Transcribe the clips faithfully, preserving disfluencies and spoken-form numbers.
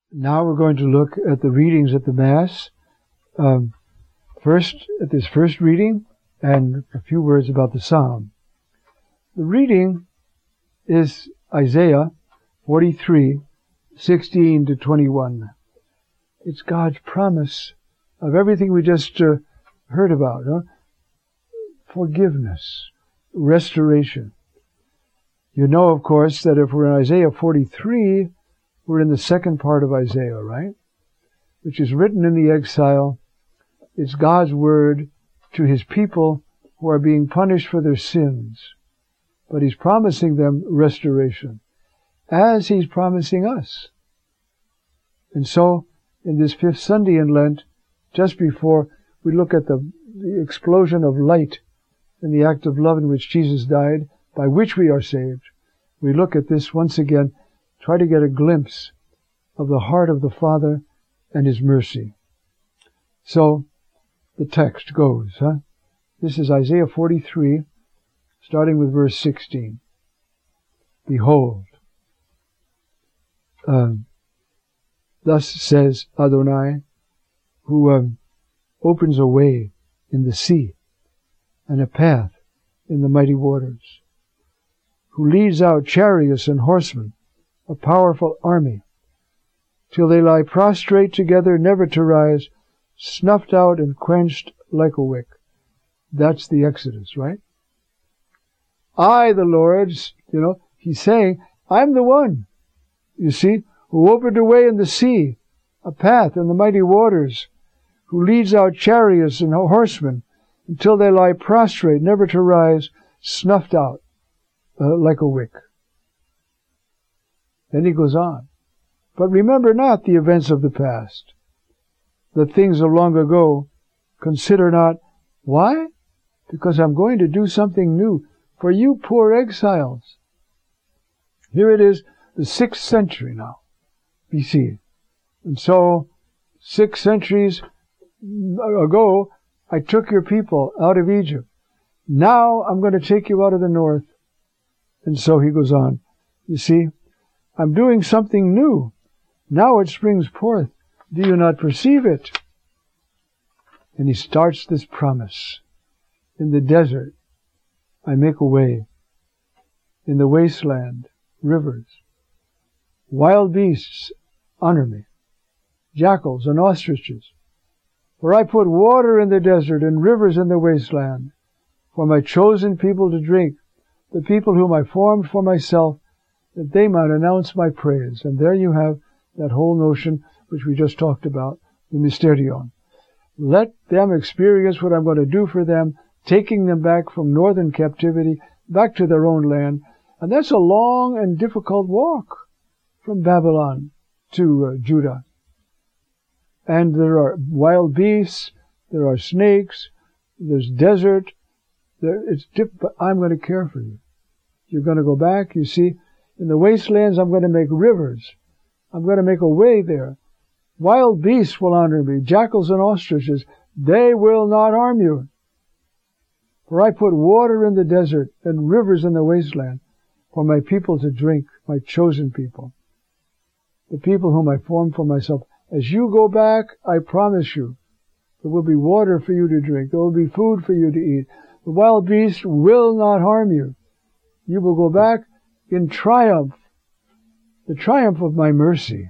Now we're going to look at the readings at the Mass. Um, first, at this first reading, and a few words about the Psalm. The reading is Isaiah forty-three, sixteen to twenty-one. It's God's promise of everything we just uh, heard about. Huh? Forgiveness, restoration. You know, of course, that if we're in Isaiah forty-three, we're in the second part of Isaiah, right? Which is written in the exile. It's God's word to His people who are being punished for their sins. But He's promising them restoration, as He's promising us. And so, in this fifth Sunday in Lent, just before we look at the, the explosion of light in the act of love in which Jesus died, by which we are saved, we look at this once again, try to get a glimpse of the heart of the Father and His mercy. So, the text goes, huh? This is Isaiah forty-three, starting with verse sixteen. Behold, um, thus says Adonai, who um, opens a way in the sea and a path in the mighty waters, who leads out chariots and horsemen, a powerful army, till they lie prostrate together, never to rise, snuffed out and quenched like a wick. That's the Exodus, right? I, the Lord, you know, He's saying, I'm the one, you see, who opened a way in the sea, a path in the mighty waters, who leads out chariots and horsemen until they lie prostrate, never to rise, snuffed out uh, like a wick. Then he goes on. But remember not the events of the past, the things of long ago. Consider not. Why? Because I'm going to do something new for you poor exiles. Here it is, the sixth century now, B C. And so, six centuries ago, I took your people out of Egypt. Now I'm going to take you out of the north. And so he goes on. You see, I'm doing something new. Now it springs forth. Do you not perceive it? And he starts this promise. In the desert, I make a way. In the wasteland, rivers. Wild beasts honor me. Jackals and ostriches. For I put water in the desert and rivers in the wasteland, for my chosen people to drink, the people whom I formed for myself, that they might announce my praise. And there you have that whole notion which we just talked about, the mysterion. Let them experience what I'm going to do for them, taking them back from northern captivity, back to their own land. And that's a long and difficult walk from Babylon to uh, Judah. And there are wild beasts, there are snakes, there's desert. There, it's diff- but I'm going to care for you. You're going to go back, you see. In the wastelands, I'm going to make rivers. I'm going to make a way there. Wild beasts will honor me. Jackals and ostriches, they will not harm you. For I put water in the desert and rivers in the wasteland for my people to drink, my chosen people, the people whom I formed for myself. As you go back, I promise you, there will be water for you to drink. There will be food for you to eat. The wild beasts will not harm you. You will go back in triumph, the triumph of my mercy.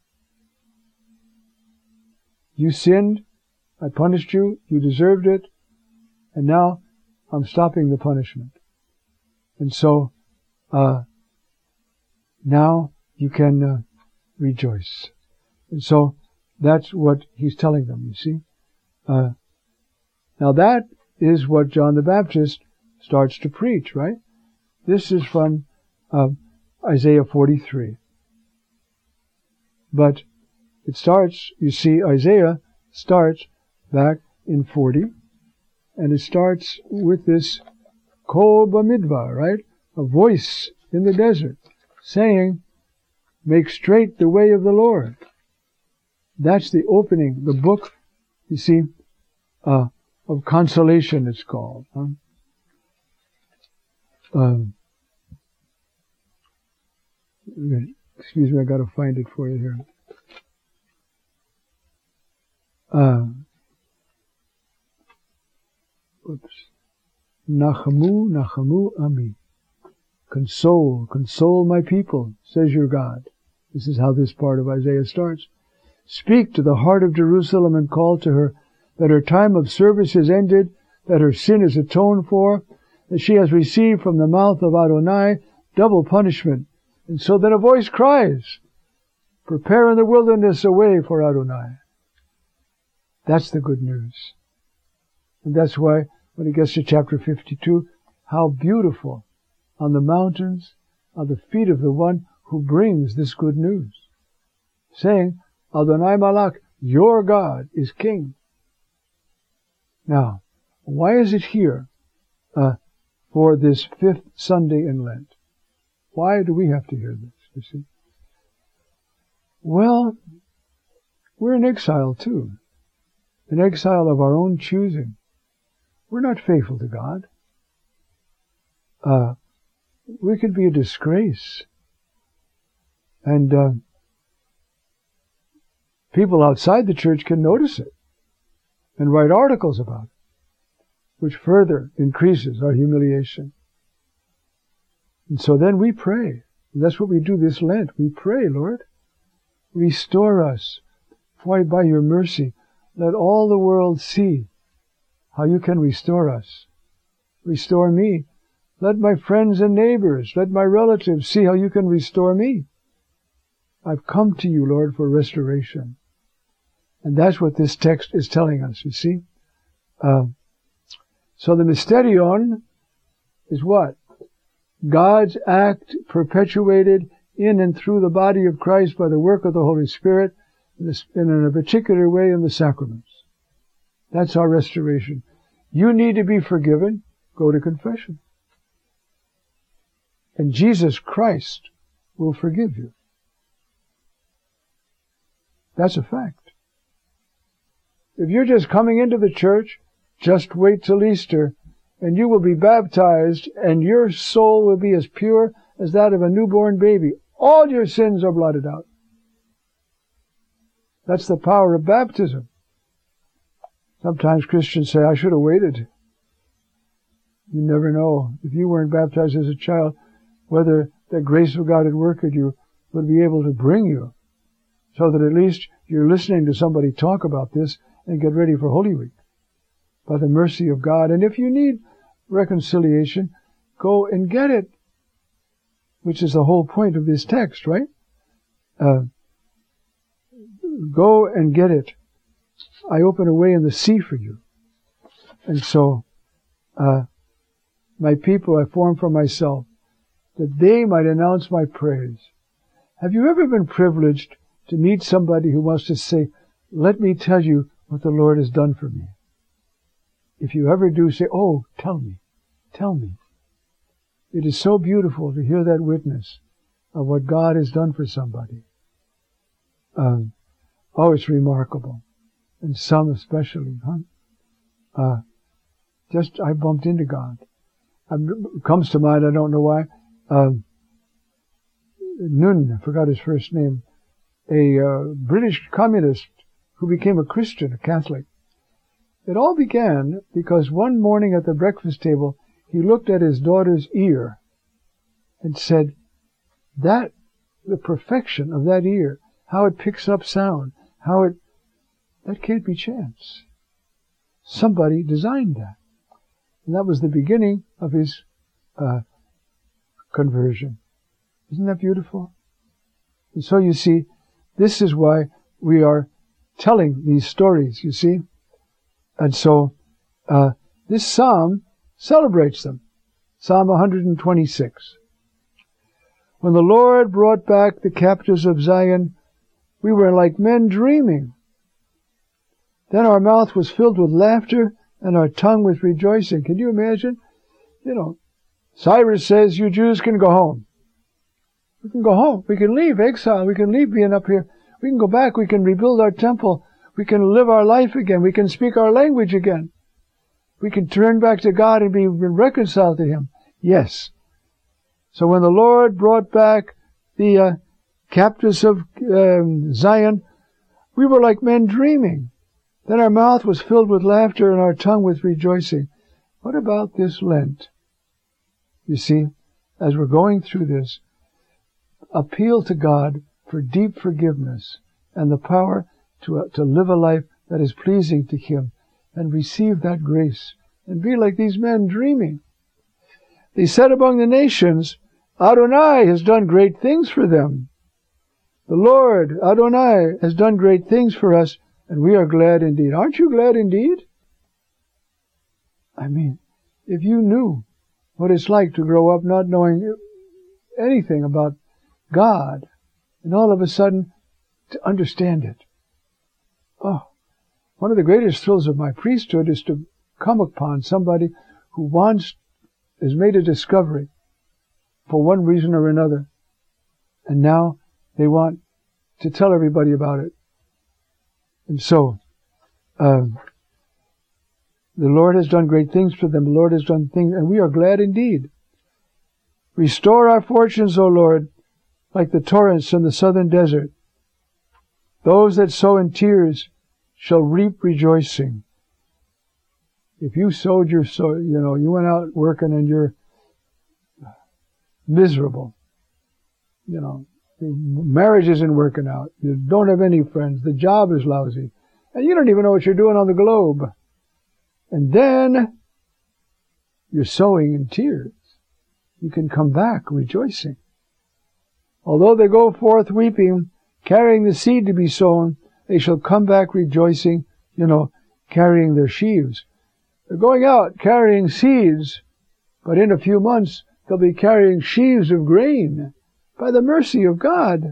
You sinned, I punished you, you deserved it, and now I'm stopping the punishment. And so, uh, now you can uh, rejoice. And so, that's what he's telling them, you see. Uh, now that is what John the Baptist starts to preach, right? This is from uh, Isaiah forty-three. But it starts, you see, Isaiah starts back in forty, and it starts with this Kol Bamidbar, right? A voice in the desert saying, make straight the way of the Lord. That's the opening, the book, you see, uh, of consolation it's called. Huh? Um, excuse me, I got to find it for you here. Uh, oops. Nachamu, Nachamu Ami. Console, console my people, says your God. This is how this part of Isaiah starts. Speak to the heart of Jerusalem and call to her that her time of service is ended, that her sin is atoned for, that she has received from the mouth of Adonai double punishment. And so then a voice cries, prepare in the wilderness a way for Adonai. That's the good news. And that's why when it gets to chapter fifty-two, how beautiful on the mountains are the feet of the one who brings this good news, saying, Adonai Malach, your God is king. Now, why is it here uh, for this fifth Sunday in Lent? Why do we have to hear this, you see? Well, we're in exile too. An exile of our own choosing. We're not faithful to God. Uh, we could be a disgrace. And uh, people outside the church can notice it and write articles about it, which further increases our humiliation. And so then we pray. And that's what we do this Lent. We pray, Lord, restore us. For by your mercy, let all the world see how you can restore us. Restore me. Let my friends and neighbors, let my relatives see how you can restore me. I've come to you, Lord, for restoration. And that's what this text is telling us, you see. Uh, so the mysterion is what? God's act perpetuated in and through the body of Christ by the work of the Holy Spirit, and in a particular way in the sacraments. That's our restoration. You need to be forgiven, go to confession. And Jesus Christ will forgive you. That's a fact. If you're just coming into the church, just wait till Easter, and you will be baptized, and your soul will be as pure as that of a newborn baby. All your sins are blotted out. That's the power of baptism. Sometimes Christians say, I should have waited. You never know. If you weren't baptized as a child, whether the grace of God at work at you would be able to bring you, so that at least you're listening to somebody talk about this and get ready for Holy Week by the mercy of God. And if you need reconciliation, go and get it, which is the whole point of this text, right? Uh, go and get it. I open a way in the sea for you. And so, uh, my people I form for myself, that they might announce my praise. Have you ever been privileged to meet somebody who wants to say, let me tell you what the Lord has done for me? If you ever do, say, oh, tell me, tell me. It is so beautiful to hear that witness of what God has done for somebody. Um, oh, it's remarkable. And some especially, huh? Uh, just, I bumped into God. It comes to mind, I don't know why. Um, Nun, I forgot his first name, a uh, British communist who became a Christian, a Catholic. It all began because one morning at the breakfast table, he looked at his daughter's ear and said, that, the perfection of that ear, how it picks up sound, how it, that can't be chance. Somebody designed that. And that was the beginning of his uh, conversion. Isn't that beautiful? And so you see, this is why we are telling these stories, you see. And so, uh, this psalm celebrates them. Psalm one hundred twenty-six. When the Lord brought back the captives of Zion, we were like men dreaming. Then our mouth was filled with laughter and our tongue with rejoicing. Can you imagine? You know, Cyrus says, you Jews can go home. We can go home. We can leave exile. We can leave being up here. We can go back. We can rebuild our temple. We can live our life again. We can speak our language again. We can turn back to God and be reconciled to Him. Yes. So when the Lord brought back the uh, captives of um, Zion, we were like men dreaming. Then our mouth was filled with laughter and our tongue with rejoicing. What about this Lent? You see, as we're going through this, appeal to God for deep forgiveness and the power to, uh, to live a life that is pleasing to Him, and receive that grace and be like these men dreaming. They said among the nations, Adonai has done great things for them. The Lord, Adonai, has done great things for us, and we are glad indeed. Aren't you glad indeed? I mean, if you knew what it's like to grow up not knowing anything about God, and all of a sudden to understand it. Oh, one of the greatest thrills of my priesthood is to come upon somebody who wants, has made a discovery for one reason or another, and now they want to tell everybody about it. And so, um, the Lord has done great things for them. The Lord has done things, and we are glad indeed. Restore our fortunes, O Lord, like the torrents in the southern desert. Those that sow in tears shall reap rejoicing. If you sowed your sow, you know, you went out working and you're miserable. You know, your marriage isn't working out. You don't have any friends. The job is lousy. And you don't even know what you're doing on the globe. And then you're sowing in tears. You can come back rejoicing. Although they go forth weeping, carrying the seed to be sown, they shall come back rejoicing, you know, carrying their sheaves. They're going out carrying seeds, but in a few months they'll be carrying sheaves of grain by the mercy of God.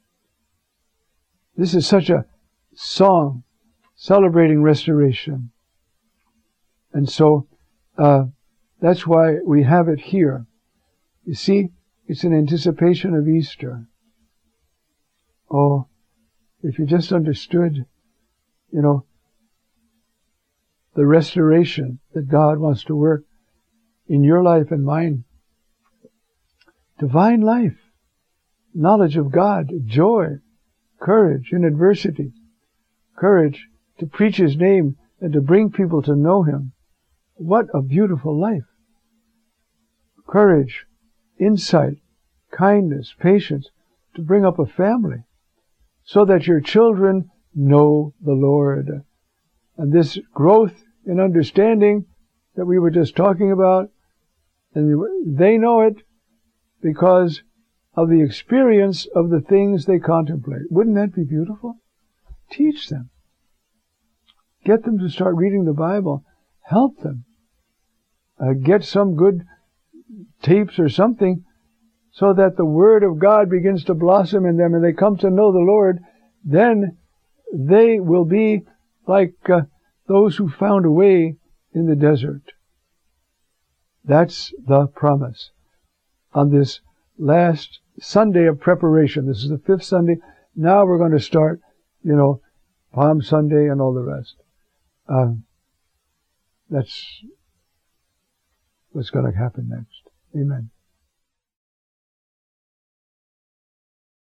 This is such a song celebrating restoration. And so, uh, that's why we have it here. You see, it's an anticipation of Easter. Oh, if you just understood, you know, the restoration that God wants to work in your life and mine. Divine life, knowledge of God, joy, courage in adversity, courage to preach His name and to bring people to know Him. What a beautiful life. Courage, insight, kindness, patience, to bring up a family so that your children know the Lord. And this growth in understanding that we were just talking about, and they know it because of the experience of the things they contemplate. Wouldn't that be beautiful? Teach them. Get them to start reading the Bible. Help them. Uh, get some good tapes or something so that the Word of God begins to blossom in them and they come to know the Lord. Then they will be like uh, those who found a way in the desert. That's the promise. On this last Sunday of preparation, this is the fifth Sunday, now we're going to start, you know, Palm Sunday and all the rest. Uh, that's what's going to happen next. Amen.